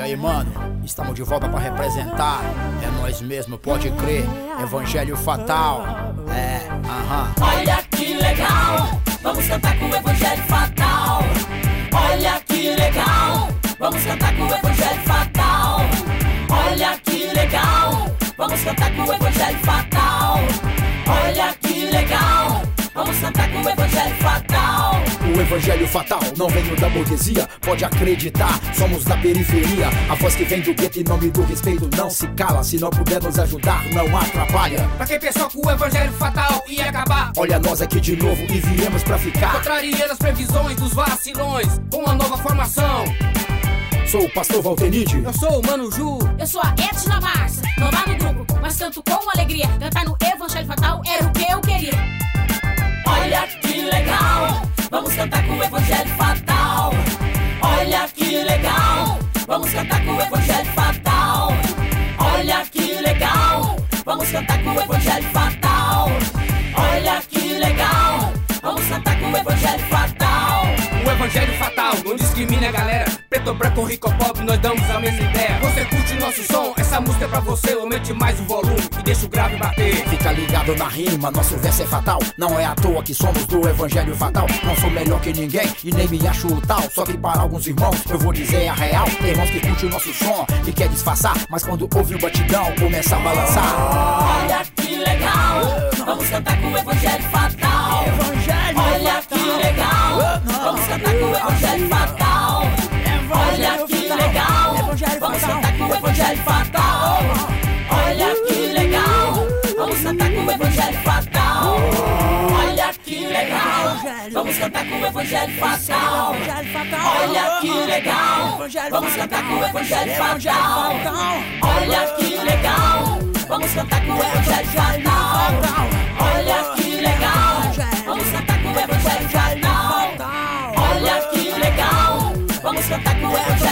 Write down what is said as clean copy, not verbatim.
aí, mano, estamos de volta pra representar. É nós mesmo, pode crer. Evangelho Fatal. Olha que legal, vamos cantar com o Evangelho Fatal. Olha que legal, vamos cantar com o Evangelho Fatal. Olha que legal, vamos cantar com o Evangelho Fatal. Olha que legal, vamos cantar com o Evangelho Fatal. O Evangelho Fatal não veio da burguesia, pode acreditar, somos da periferia. A voz que vem do gueto em nome do respeito não se cala. Se não puder nos ajudar, não atrapalha. Pra quem pensou que o Evangelho Fatal ia acabar, olha nós aqui de novo e viemos pra ficar. contrariando as previsões dos vacilões, com uma nova formação. Sou o pastor Valtenide. Eu sou o Mano Ju. Eu sou a Edna Márcia, nova no grupo, mas canto com alegria. Cantar no Evangelho Fatal era o que eu queria. Olha que legal, vamos cantar com o Evangelho Fatal. Olha que legal, vamos cantar com o Evangelho Fatal. Olha que legal, vamos cantar com o Evangelho Fatal. Olha que legal, vamos cantar com o Evangelho Fatal. O Evangelho Fatal não discrimina a galera. Preto, branco, rico ou pobre, nós damos a mesma ideia. Você curte o nosso som, essa música é pra você. Aumente mais o volume e deixa o grave bater. Fica ligado na rima, nosso verso é fatal. Não é à toa que somos do Evangelho Fatal. Não sou melhor que ninguém e nem me acho o tal. Só que para alguns irmãos eu vou dizer a real. Tem irmãos que curte o nosso som e quer disfarçar, mas quando ouve o batidão começa a balançar. Olha que legal, vamos cantar com o Evangelho Fatal. Olha que legal, vamos cantar com o Evangelho Fatal. Olha que legal, vamos cantar com o Evangelho Fatal. Olha que legal, vamos cantar com o Evangelho Fatal. Olha que legal, vamos cantar com o Evangelho Fatal. Olha que legal, vamos cantar com o Evangelho Fatal. Olha que legal, vamos cantar com o Evangelho Fatal. Olha que legal, vamos cantar com o Evangelho Fatal. Olha que legal, vamos cantar com o Evangelho